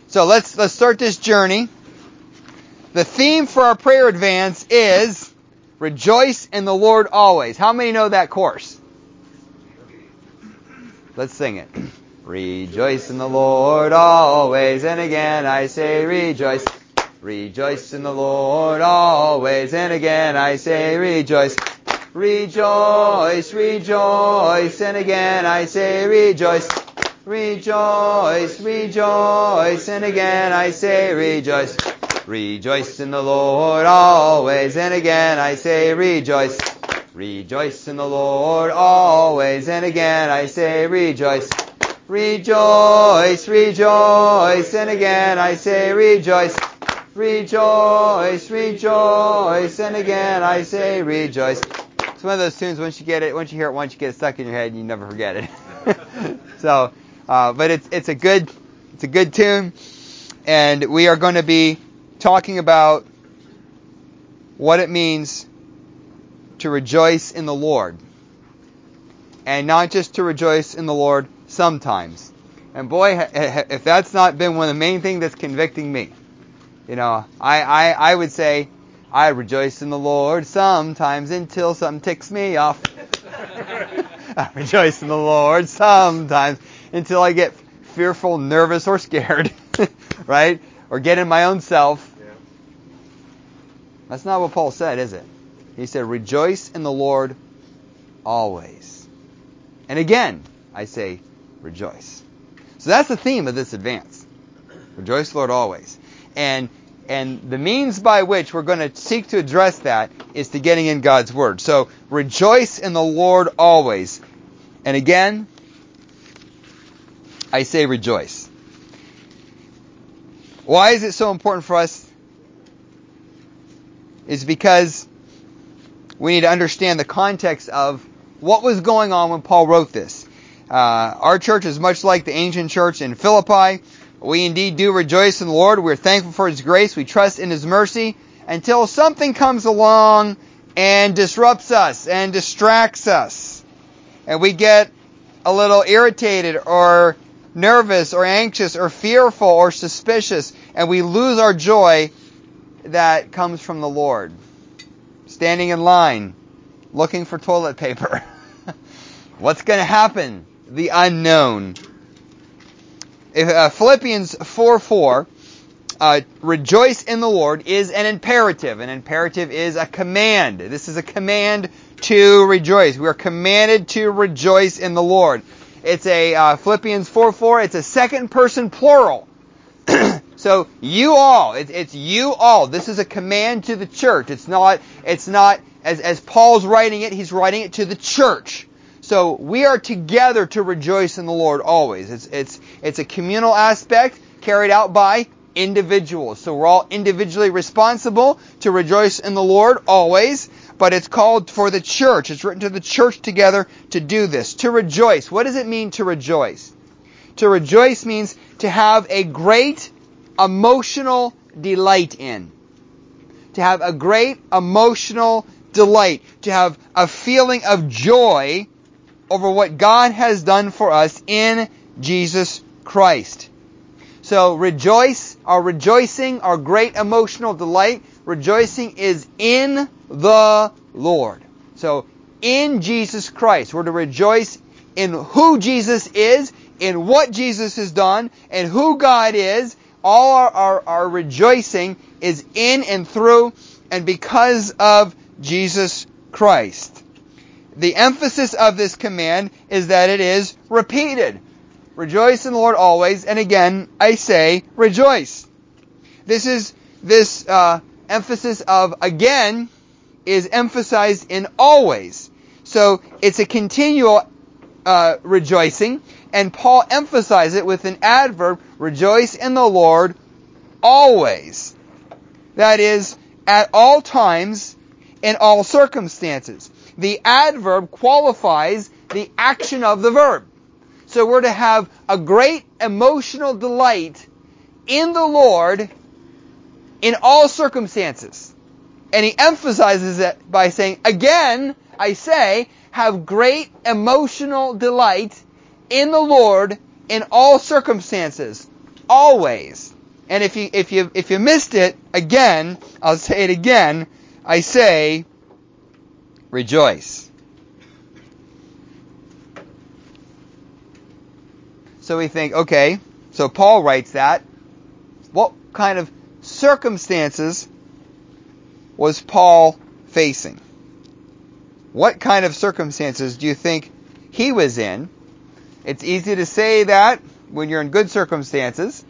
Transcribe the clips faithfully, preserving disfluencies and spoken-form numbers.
So let's let's start this journey. The theme for our prayer advance is rejoice in the Lord always. How many know that course? Let's sing it. Rejoice in the Lord always, and again I say rejoice. Rejoice in the Lord always, and again I say rejoice. Rejoice, rejoice, and again I say rejoice. Rejoice, rejoice, and again I say rejoice. Rejoice in the Lord always, and again I say rejoice. Rejoice in the Lord always, and again I say rejoice. Rejoice, rejoice, and again I say rejoice. Rejoice, rejoice, and again I say rejoice. It's one of those tunes, once you get it, once you hear it once, you get it stuck in your head and you never forget it. so, uh, but it's it's a good it's a good tune, and we are going to be talking about what it means to rejoice in the Lord, and not just to rejoice in the Lord sometimes. And boy, if that's not been one of the main things that's convicting me, you know, I I, I would say I rejoice in the Lord sometimes until something ticks me off. I rejoice in the Lord sometimes until I get fearful, nervous, or scared, right? Or get in my own self. Yeah. That's not what Paul said, is it? He said, rejoice in the Lord always. And again, I say, rejoice. So that's the theme of this advance. Rejoice, Lord, always. And and the means by which we're going to seek to address that is to getting in God's Word. So, rejoice in the Lord always. And again, I say rejoice. Why is it so important for us? It's because we need to understand the context of what was going on when Paul wrote this. Uh, our church is much like the ancient church in Philippi. We indeed do rejoice in the Lord. We're thankful for His grace. We trust in His mercy until something comes along and disrupts us and distracts us. And we get a little irritated or nervous or anxious or fearful or suspicious, and we lose our joy that comes from the Lord. Standing in line, looking for toilet paper. What's going to happen? The unknown. If, uh, Philippians four four, uh, rejoice in the Lord is an imperative. An imperative is a command. This is a command to rejoice. We are commanded to rejoice in the Lord. It's a, uh, Philippians four four, it's a second person plural. So, you all, it, it's you all. This is a command to the church. It's not, it's not, as, as Paul's writing it, he's writing it to the church. So we are together to rejoice in the Lord always. It's it's it's a communal aspect carried out by individuals. So we're all individually responsible to rejoice in the Lord always, but it's called for the church. It's written to the church together to do this. To rejoice. What does it mean to rejoice? To rejoice means to have a great emotional delight in. To have a great emotional delight. To have a feeling of joy over what God has done for us in Jesus Christ. So rejoice, our rejoicing, our great emotional delight, rejoicing is in the Lord. So in Jesus Christ, we're to rejoice in who Jesus is, in what Jesus has done, and who God is. All our, our, our rejoicing is in and through and because of Jesus Christ. The emphasis of this command is that it is repeated. Rejoice in the Lord always, and again, I say rejoice. This is, this uh, emphasis of again is emphasized in always. So, it's a continual uh, rejoicing, and Paul emphasizes it with an adverb, rejoice in the Lord always. That is, at all times, in all circumstances. The adverb qualifies the action of the verb. So we're to have a great emotional delight in the Lord in all circumstances. And he emphasizes it by saying, again, I say, have great emotional delight in the Lord in all circumstances. Always. And if you if you if you missed it, again, I'll say it again. I say, rejoice. So we think, okay, so Paul writes that. What kind of circumstances was Paul facing? What kind of circumstances do you think he was in? It's easy to say that when you're in good circumstances.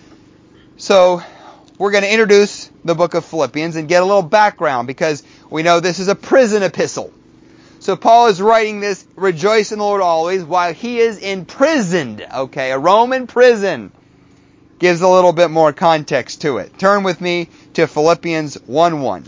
So we're going to introduce the book of Philippians and get a little background, because we know this is a prison epistle. So Paul is writing this, rejoice in the Lord always, while he is imprisoned. Okay, a Roman prison. Gives a little bit more context to it. Turn with me to Philippians one one.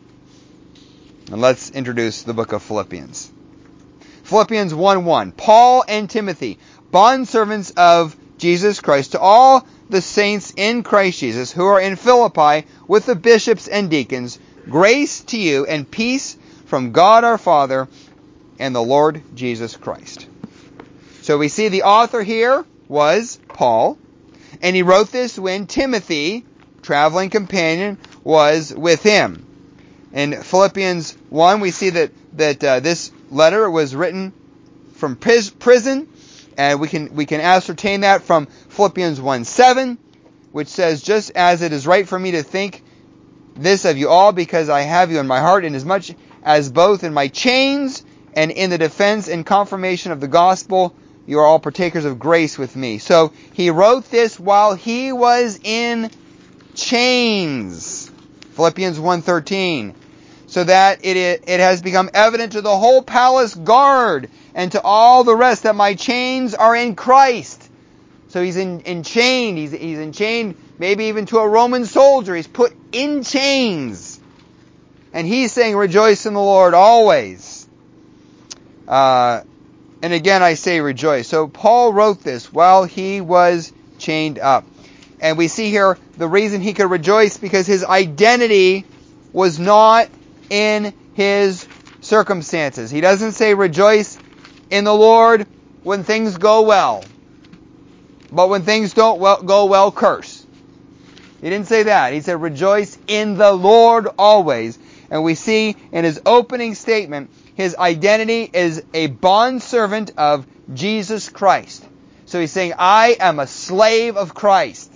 And let's introduce the book of Philippians. Philippians one one. Paul and Timothy, bondservants of Jesus Christ, to all the saints in Christ Jesus who are in Philippi with the bishops and deacons, grace to you and peace from God our Father and the Lord Jesus Christ. So we see the author here was Paul, and he wrote this when Timothy, traveling companion, was with him. In Philippians one, we see that that uh, this letter was written from prison, and we can we can ascertain that from Philippians one seven, which says, just as it is right for me to think this of you all, because I have you in my heart, inasmuch as both in my chains and in the defense and confirmation of the gospel, you are all partakers of grace with me. So he wrote this while he was in chains. Philippians one thirteen. So that it it has become evident to the whole palace guard and to all the rest that my chains are in Christ. So he's in, enchained. He's, he's enchained maybe even to a Roman soldier. He's put in chains. And he's saying, rejoice in the Lord always. Uh, and again, I say rejoice. So Paul wrote this while he was chained up. And we see here the reason he could rejoice, because his identity was not in his circumstances. He doesn't say rejoice in the Lord when things go well, but when things don't well, go well, curse. He didn't say that. He said rejoice in the Lord always. And we see in his opening statement, his identity is a bondservant of Jesus Christ. So he's saying, I am a slave of Christ.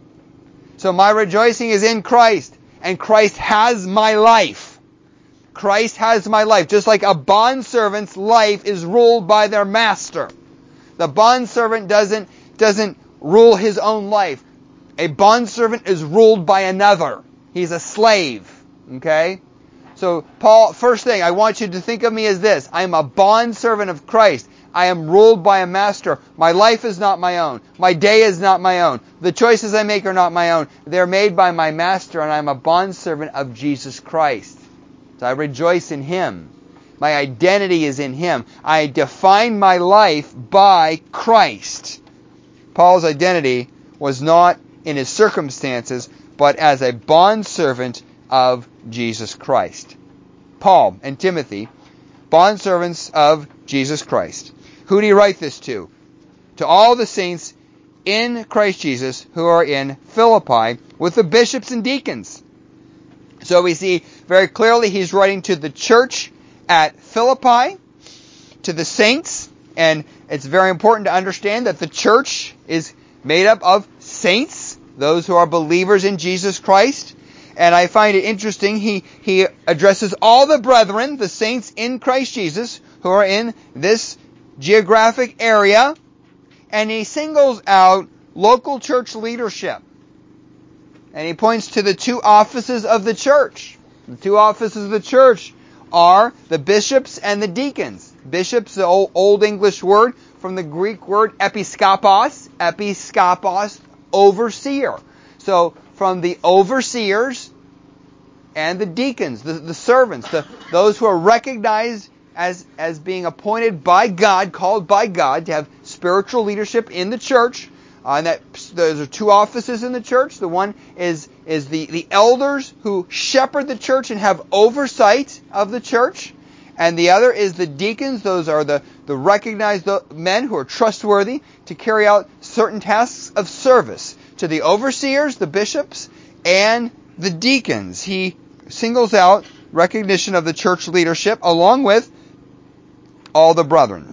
So my rejoicing is in Christ, and Christ has my life. Christ has my life, just like a bondservant's life is ruled by their master. The bondservant doesn't, doesn't rule his own life. A bondservant is ruled by another. He's a slave. Okay? So, Paul, first thing, I want you to think of me as this. I am a bondservant of Christ. I am ruled by a master. My life is not my own. My day is not my own. The choices I make are not my own. They're made by my master, and I am a bondservant of Jesus Christ. So I rejoice in Him. My identity is in Him. I define my life by Christ. Paul's identity was not in his circumstances, but as a bondservant of Jesus Christ. Paul and Timothy, bondservants of Jesus Christ. Who do you write this to? To all the saints in Christ Jesus who are in Philippi with the bishops and deacons. So we see very clearly he's writing to the church at Philippi, to the saints, and it's very important to understand that the church is made up of saints, those who are believers in Jesus Christ. And I find it interesting, he, he addresses all the brethren, the saints in Christ Jesus, who are in this geographic area, and he singles out local church leadership. And he points to the two offices of the church. The two offices of the church are the bishops and the deacons. Bishops, the old, old English word from the Greek word episkopos, episkopos, overseer. So from the overseers and the deacons, the, the servants, the, those who are recognized as, as being appointed by God, called by God to have spiritual leadership in the church. Uh, and that there's two offices in the church. The one is is the, the elders who shepherd the church and have oversight of the church. And the other is the deacons. Those are the, the recognized men who are trustworthy to carry out certain tasks of service to the overseers, the bishops, and the deacons. He singles out recognition of the church leadership along with all the brethren.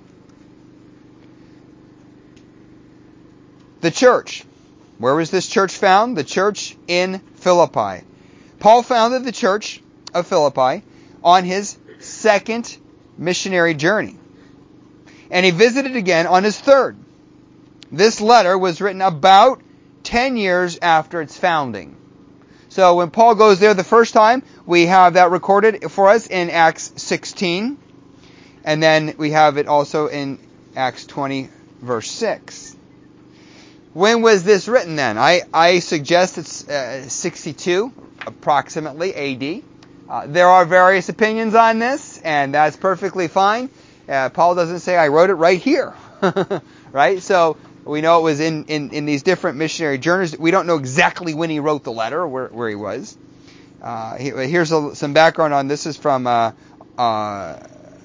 The church. Where was this church found? The church in Philippi. Paul founded the church of Philippi on his second missionary journey. And he visited again on his third. This letter was written about ten years after its founding. So when Paul goes there the first time, we have that recorded for us in Acts sixteen. And then we have it also in Acts twenty, verse six. When was this written then? I, I suggest it's uh, sixty-two, approximately, A D. Uh, there are various opinions on this, and that's perfectly fine. Uh, Paul doesn't say, I wrote it right here. Right? So we know it was in, in, in these different missionary journeys. We don't know exactly when he wrote the letter, or where, where he was. Uh, here's a, some background on this. This is from uh, uh,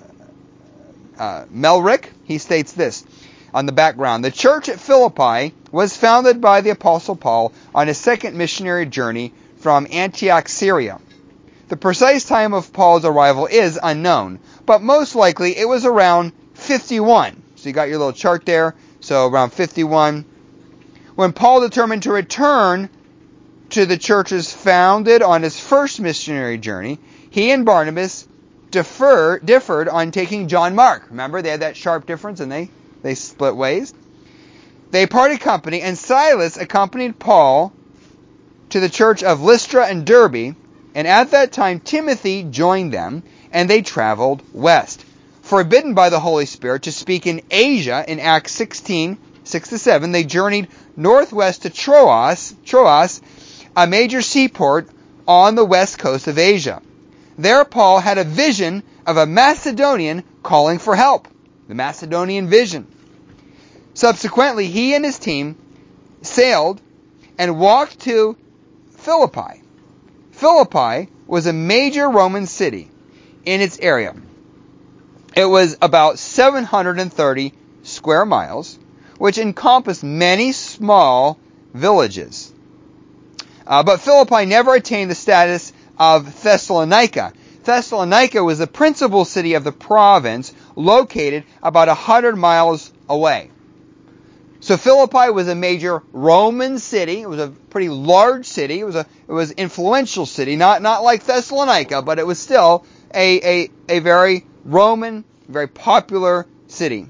uh, Melrick. He states this on the background. The church at Philippi was founded by the Apostle Paul on his second missionary journey from Antioch, Syria. The precise time of Paul's arrival is unknown, but most likely it was around fifty-one. So you got your little chart there. So around fifty-one. When Paul determined to return to the churches founded on his first missionary journey, he and Barnabas defer, differed on taking John Mark. Remember, they had that sharp difference and they, they split ways. They parted company, and Silas accompanied Paul to the church of Lystra and Derbe, and at that time Timothy joined them, and they traveled west. Forbidden by the Holy Spirit to speak in Asia in Acts sixteen, six to seven, they journeyed northwest to Troas, Troas, a major seaport on the west coast of Asia. There Paul had a vision of a Macedonian calling for help. The Macedonian vision. Subsequently, he and his team sailed and walked to Philippi. Philippi was a major Roman city in its area. It was about seven hundred thirty square miles, which encompassed many small villages. Uh, but Philippi never attained the status of Thessalonica. Thessalonica was the principal city of the province, located about one hundred miles away. So Philippi was a major Roman city. It was a pretty large city. It was a it was an influential city, not not like Thessalonica, but it was still a a, a very Roman, very popular city.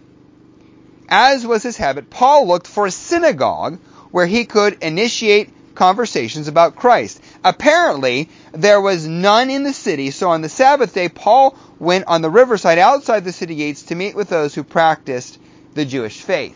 As was his habit, Paul looked for a synagogue where he could initiate conversations about Christ. Apparently, there was none in the city, so on the Sabbath day, Paul went on the riverside outside the city gates to meet with those who practiced the Jewish faith.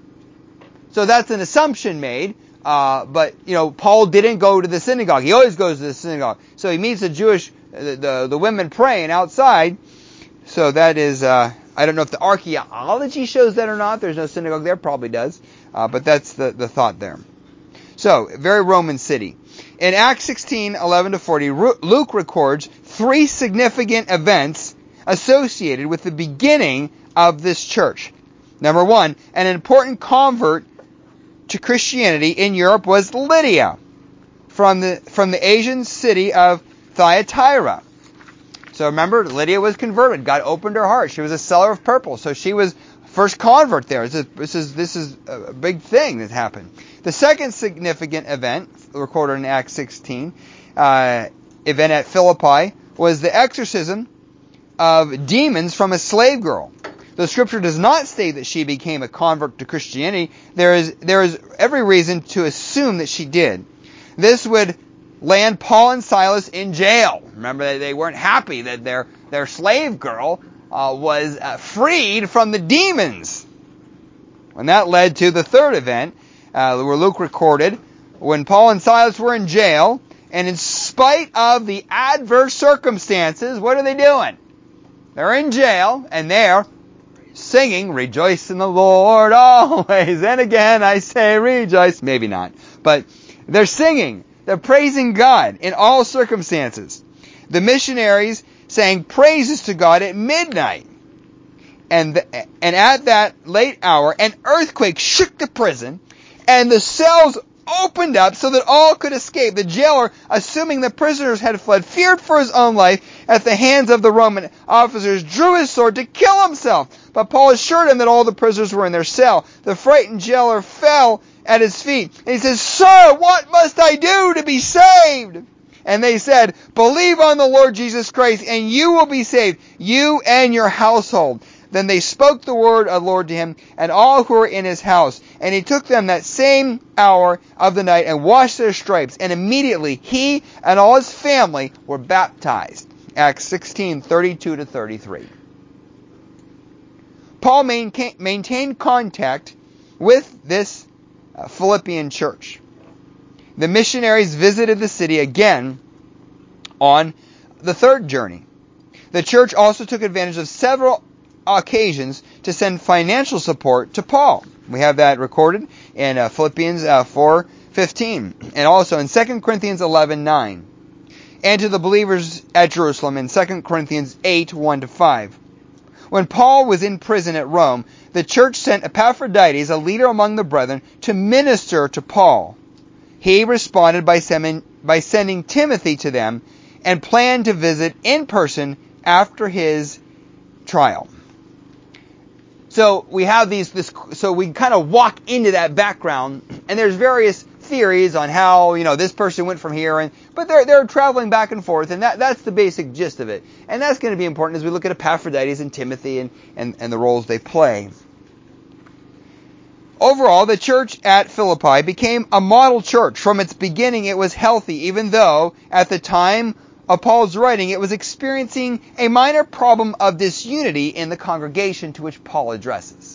So that's an assumption made, uh, but, you know, Paul didn't go to the synagogue. He always goes to the synagogue. So he meets the Jewish, the, the, the women praying outside. So that is, uh, I don't know if the archaeology shows that or not. There's no synagogue there. Probably does. Uh, but that's the, the thought there. So, very Roman city. In Acts sixteen, eleven to forty, Luke records three significant events associated with the beginning of this church. Number one, an important convert to Christianity in Europe was Lydia from the from the Asian city of Thyatira. So remember, Lydia was converted. God opened her heart. She was a seller of purple. So she was first convert there. This is, this is, this is a big thing that happened. The second significant event, recorded in Acts sixteen, uh, event at Philippi, was the exorcism of demons from a slave girl. The scripture does not state that she became a convert to Christianity. There is, there is every reason to assume that she did. This would land Paul and Silas in jail. Remember, they weren't happy that their, their slave girl uh, was uh, freed from the demons. And that led to the third event, uh, where Luke recorded, when Paul and Silas were in jail, and in spite of the adverse circumstances, what are they doing? They're in jail, and they're singing, "Rejoice in the Lord always, and again I say rejoice." Maybe not, but they're singing. They're praising God in all circumstances. The missionaries sang praises to God at midnight. And, the, and at that late hour, an earthquake shook the prison, and the cells opened up so that all could escape. The jailer, assuming the prisoners had fled, feared for his own life at the hands of the Roman officers, drew his sword to kill himself. But Paul assured him that all the prisoners were in their cell. The frightened jailer fell at his feet, and he says, "Sir, what must I do to be saved?" And they said, "Believe on the Lord Jesus Christ, and you will be saved, you and your household." Then they spoke the word of the Lord to him, and all who were in his house. And he took them that same hour of the night, and washed their stripes. And immediately he and all his family were baptized. Acts sixteen, thirty-two to thirty-three. Paul maintained contact with this Philippian church. The missionaries visited the city again on the third journey. The church also took advantage of several occasions to send financial support to Paul. We have that recorded in uh, Philippians uh, four fifteen, and also in Second Corinthians eleven nine, and to the believers at Jerusalem in Second Corinthians eight one to five. When Paul was in prison at Rome, the church sent Epaphroditus, a leader among the brethren, to minister to Paul. He responded by sending, by sending Timothy to them, and planned to visit in person after his trial. So we have these, this, so we kind of walk into that background, and there's various theories on how, you know, this person went from here, and but they're they're traveling back and forth, and that that's the basic gist of it. And that's going to be important as we look at Epaphroditus and Timothy and, and, and the roles they play. Overall, the church at Philippi became a model church. From its beginning, it was healthy, even though at the time of Paul's writing, it was experiencing a minor problem of disunity in the congregation to which Paul addresses.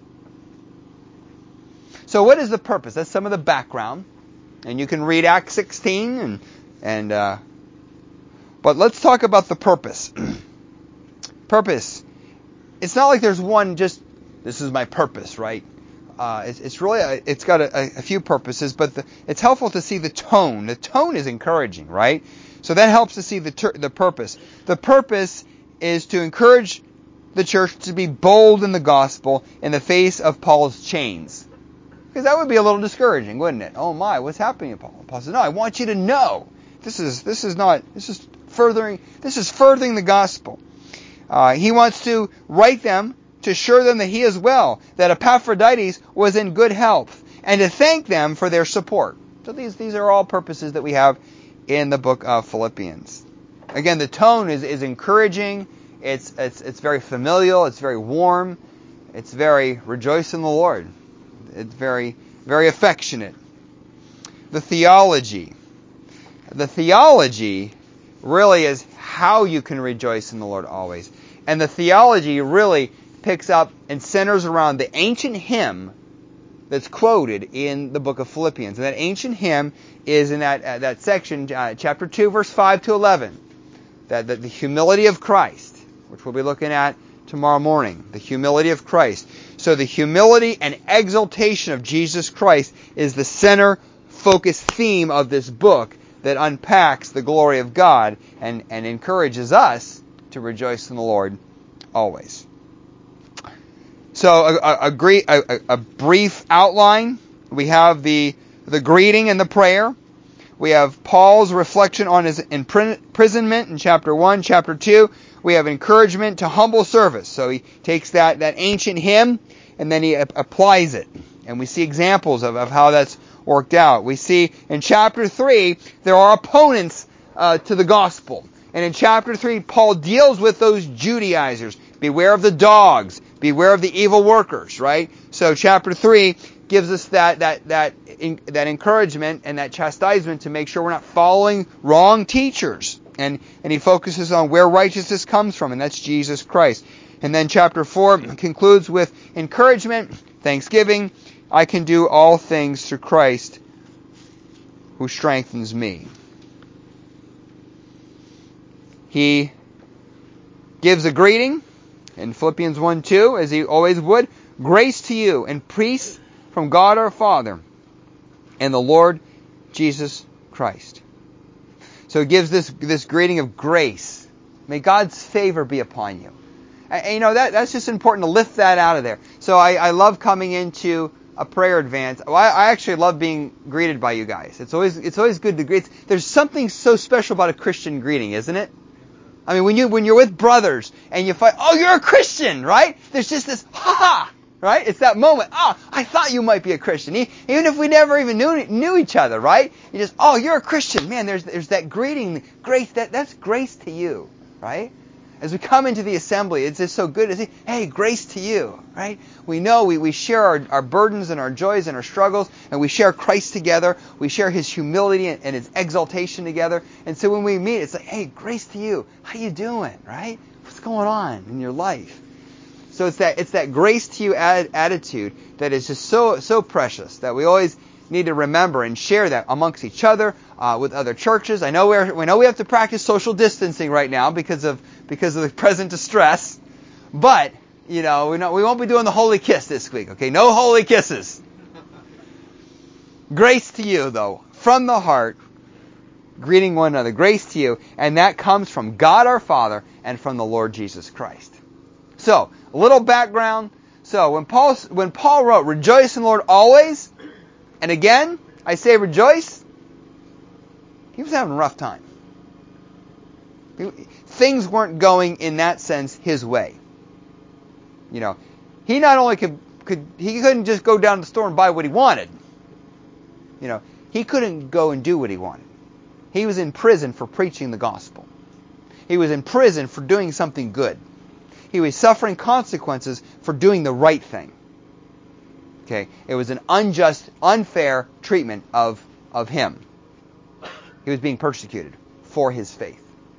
So what is the purpose? That's some of the background. And you can read Acts sixteen. and and uh, But let's talk about the purpose. Purpose. It's not like there's one just, this is my purpose, right? Uh, it's, it's really, a, it's got a, a few purposes, but the, it's helpful to see the tone. The tone is encouraging, right? So that helps to see the ter- the purpose. The purpose is to encourage the church to be bold in the gospel in the face of Paul's chains. Because that would be a little discouraging, wouldn't it? Oh my, what's happening to Paul? Paul says, no, I want you to know. This is this is not this is furthering this is furthering the gospel. Uh, he wants to write them to assure them that he is well, that Epaphroditus was in good health, and to thank them for their support. So these these are all purposes that we have in the book of Philippians. Again, the tone is, is encouraging. It's it's it's very familial. It's very warm. It's very rejoice in the Lord. It's very, very affectionate. The theology. The theology really is how you can rejoice in the Lord always. And the theology really picks up and centers around the ancient hymn that's quoted in the book of Philippians. And that ancient hymn is in that uh, that section, uh, chapter two, verse five to eleven. That, that the humility of Christ, which we'll be looking at tomorrow morning. The humility of Christ. So the humility and exaltation of Jesus Christ is the center focus theme of this book that unpacks the glory of God and, and encourages us to rejoice in the Lord always. So a, a, a, great, a, a brief outline. We have the, the greeting and the prayer. We have Paul's reflection on his imprisonment in chapter one. Chapter two, we have encouragement to humble service. So he takes that, that ancient hymn and then he applies it. And we see examples of, of how that's worked out. We see in chapter three, there are opponents uh, to the gospel. And in chapter three, Paul deals with those Judaizers. Beware of the dogs. Beware of the evil workers, right? So chapter three gives us that that that in, that encouragement and that chastisement to make sure we're not following wrong teachers. And and he focuses on where righteousness comes from, and that's Jesus Christ. And then chapter four concludes with encouragement, thanksgiving. I can do all things through Christ who strengthens me. He gives a greeting in Philippians one two, as he always would. Grace to you and peace from God our Father and the Lord Jesus Christ. So he gives this, this greeting of grace. May God's favor be upon you. And, you know, that that's just important to lift that out of there. So I, I love coming into a prayer advance. Well, I, I actually love being greeted by you guys. It's always it's always good to greet. There's something so special about a Christian greeting, isn't it? I mean, when you when you're with brothers and you find, oh, you're a Christian, right? There's just this ha ha, right? It's that moment. Oh, I thought you might be a Christian, even if we never even knew knew each other, right? You just, oh, you're a Christian, man. There's there's that greeting, grace. That that's grace to you, right? As we come into the assembly, it's just so good to see, hey, grace to you, right? We know we, we share our, our burdens and our joys and our struggles, and we share Christ together. We share His humility and, and His exaltation together. And so when we meet, it's like, hey, grace to you. How you doing, right? What's going on in your life? So it's that it's that grace to you ad, attitude that is just so so precious that we always need to remember and share that amongst each other, uh, with other churches. I know we we know we have to practice social distancing right now because of because of the present distress, but you know we know we won't be doing the holy kiss this week. Okay, no holy kisses. Grace to you, though, from the heart, greeting one another. Grace to you, and that comes from God our Father and from the Lord Jesus Christ. So, a little background. So when Paul when Paul wrote, "Rejoice in the Lord always," and again, I say rejoice, he was having a rough time. Things weren't going, in that sense, his way. You know, he not only could, could he couldn't just go down to the store and buy what he wanted. You know, he couldn't go and do what he wanted. He was in prison for preaching the gospel. He was in prison for doing something good. He was suffering consequences for doing the right thing. Okay, it was an unjust, unfair treatment of, of him. He was being persecuted for his faith.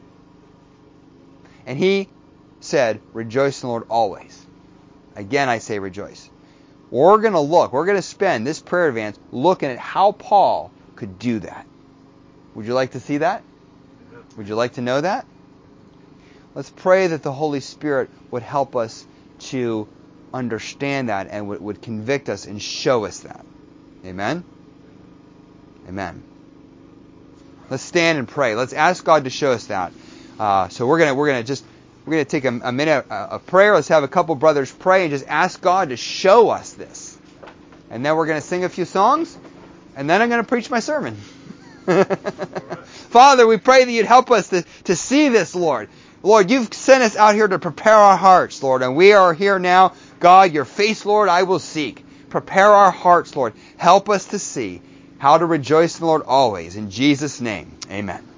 And he said, rejoice in the Lord always. Again, I say rejoice. We're going to look, we're going to spend this prayer advance looking at how Paul could do that. Would you like to see that? Would you like to know that? Let's pray that the Holy Spirit would help us to understand that and would, would convict us and show us that. Amen? Amen. Let's stand and pray. Let's ask God to show us that. Uh, so we're gonna we're gonna just we're gonna take a, a minute of prayer. Let's have a couple brothers pray and just ask God to show us this. And then we're gonna sing a few songs, and then I'm gonna preach my sermon. Father, we pray that you'd help us to, to see this, Lord. Lord, you've sent us out here to prepare our hearts, Lord, and we are here now. God, your face, Lord, I will seek. Prepare our hearts, Lord. Help us to see how to rejoice in the Lord always. In Jesus' name, amen.